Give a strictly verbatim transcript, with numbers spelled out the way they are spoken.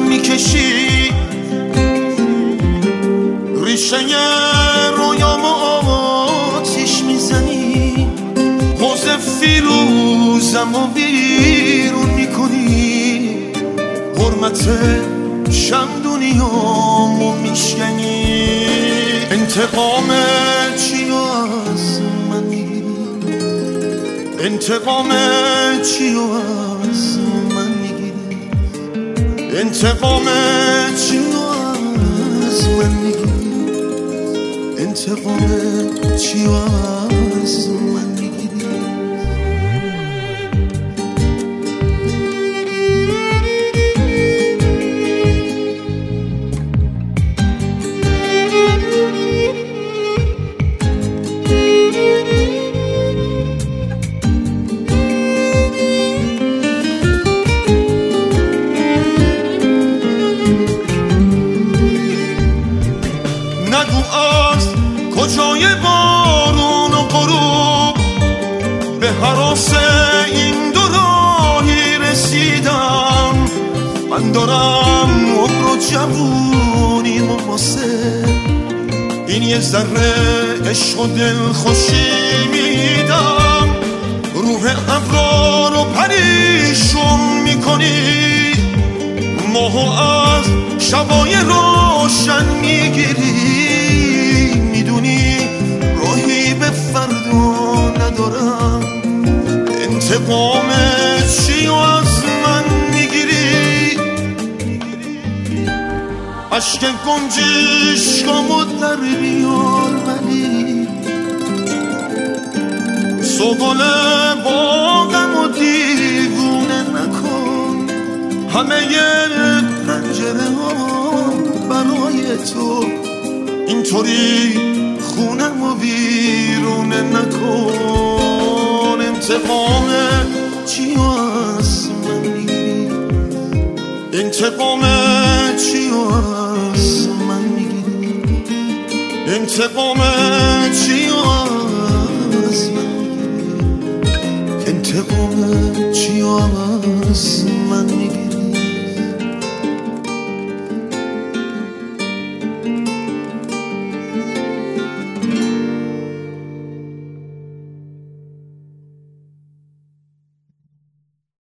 میکشی ریشه رویامو آتیش میزنی حوض فیروزمو بیرون میکنی حرمت شمدونیامو میشکنی انتقام چی از من میگیری انتقام چی از من میگیری انتقام چی از من میگیری انتقام چی از من میگیری کجای بارون و غروب به هراس این دو راهی رسیدم من دارم عمر و جوونی واسه این یه ذره عشق و دلخوشی میدم روح ابرار رو پریشون میکنی ماهو از شبای روشن میگیری راهی به فردا ندارم انتقام چی از من میگیری عشق گنجشکامو در بیار ولی سوگل باغم و دیوونه نکن همه پنجره ها برای تو اینطوری خونم و بیرونه نکن انتقام چی از من میگیری انتقام چی از من میگیری انتقام چی از من میگیری انتقام چی از